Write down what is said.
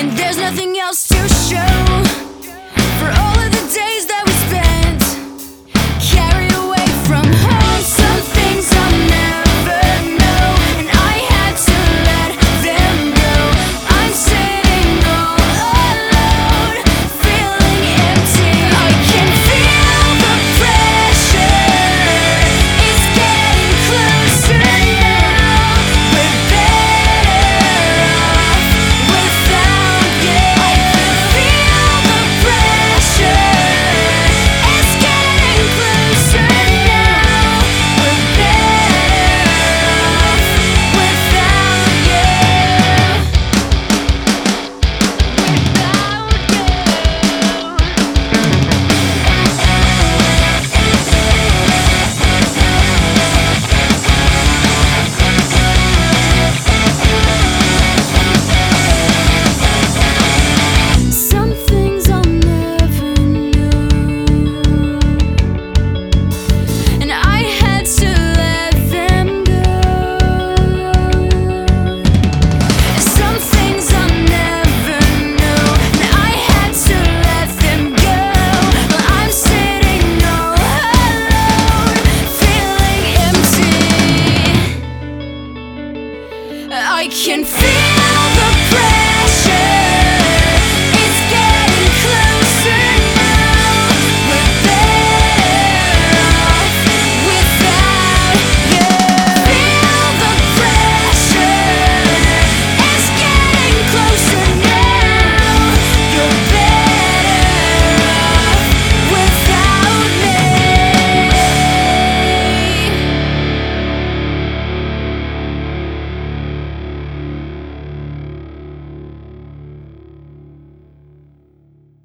and there's nothing else to show for all of the days that we spent carried away from home. Some things I'll never know, and I had to let them go. I'm sitting all alone, feeling empty. I can feel the pressure, it's getting closer now. We're better off without you. I can feel the pressure, it's getting closer now. We're better off without you. Some things I'll never know, and I had to let them go. Some things I'll never know, and I had to let them go. But I'm sitting all alone, feeling empty. I can feel the